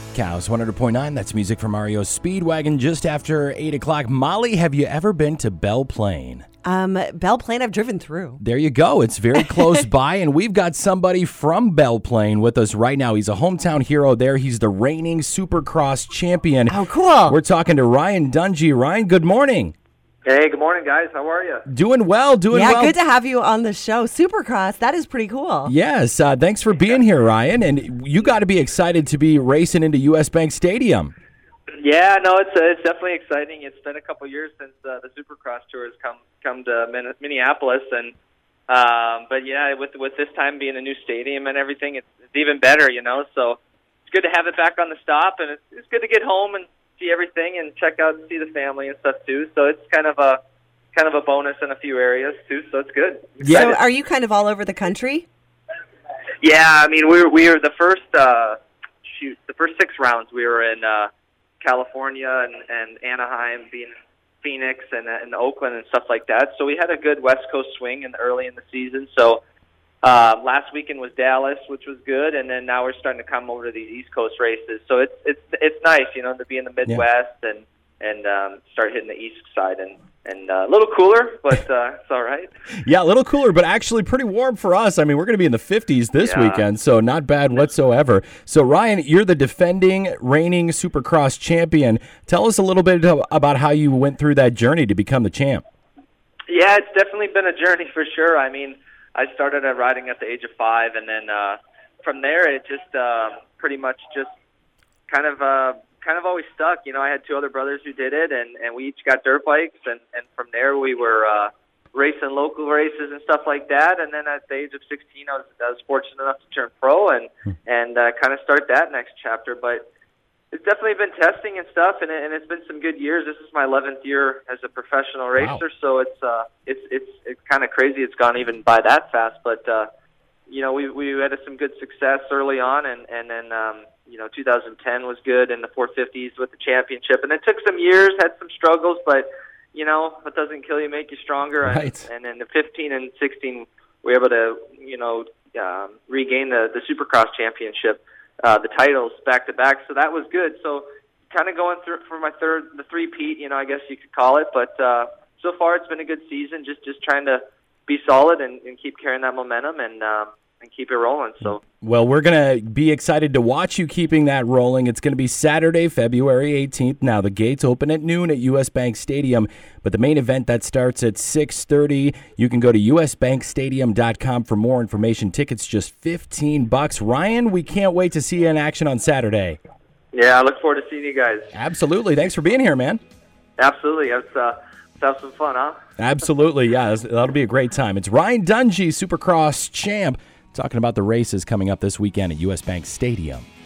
Cows 100.9, that's music from Mario Speedwagon just after 8 o'clock. Molly, have you ever been to Belle Plaine? Belle Plaine, I've driven through. There you go. It's very close by, and we've got somebody from Belle Plaine with us right now. He's a hometown hero there. He's the reigning Supercross champion. Oh, cool. We're talking to Ryan Dungey. Ryan, good morning. Hey, good morning, guys. How are you? Doing well, well. Yeah, good to have you on the show. Supercross, that is pretty cool. Yes, thanks for being here, Ryan. And you got to be excited to be racing into US Bank Stadium. Yeah, no, it's definitely exciting. It's been a couple years since the Supercross Tour has come to Minneapolis, and but yeah, with this time being a new stadium and everything, it's even better, you know. So it's good to have it back on the stop, and it's good to get home and see everything and check out and see the family and stuff too. So it's kind of a bonus in a few areas too. So it's good. Yeah. So are you kind of all over the country? Yeah, I mean we were the first the first 6 rounds we were in California and Anaheim, being Phoenix and Oakland and stuff like that. So we had a good West Coast swing early in the season. So last weekend was Dallas, which was good, and then now we're starting to come over to these East Coast races. So it's nice, you know, to be in the Midwest and start hitting the East side and a little cooler, but it's all right. Yeah, a little cooler, but actually pretty warm for us. I mean, we're going to be in the 50s this weekend, so not bad whatsoever. So, Ryan, you're the defending, reigning Supercross champion. Tell us a little bit about how you went through that journey to become the champ. Yeah, it's definitely been a journey for sure. I mean, I started riding at the age of 5, and then from there it just pretty much just kind of always stuck. You know, I had 2 other brothers who did it, and we each got dirt bikes, and from there we were racing local races and stuff like that. And then at the age of 16, I was fortunate enough to turn pro and kind of start that next chapter. But it's definitely been testing and stuff, and it's been some good years. This is my 11th year as a professional racer, so it's kind of crazy. It's gone even by that fast, but you know, we had some good success early on, and then you know, 2010 was good in the 450s with the championship, and it took some years, had some struggles, but you know, what doesn't kill you make you stronger. Right. And then the 15 and 16, we were able to, you know, regain the Supercross championship, the titles back to back. So that was good. So kind of going through for the three-peat, you know, I guess you could call it. But so far it's been a good season. Just trying to be solid and keep carrying that momentum and keep it rolling. So. Well, we're going to be excited to watch you keeping that rolling. It's going to be Saturday, February 18th. Now, the gates open at noon at US Bank Stadium, but the main event that starts at 6:30. You can go to usbankstadium.com for more information. Tickets just $15. Ryan, we can't wait to see you in action on Saturday. Yeah, I look forward to seeing you guys. Absolutely. Thanks for being here, man. Absolutely. Let's have some fun, huh? Absolutely, yeah. That'll be a great time. It's Ryan Dungey, Supercross champ, talking about the races coming up this weekend at US Bank Stadium.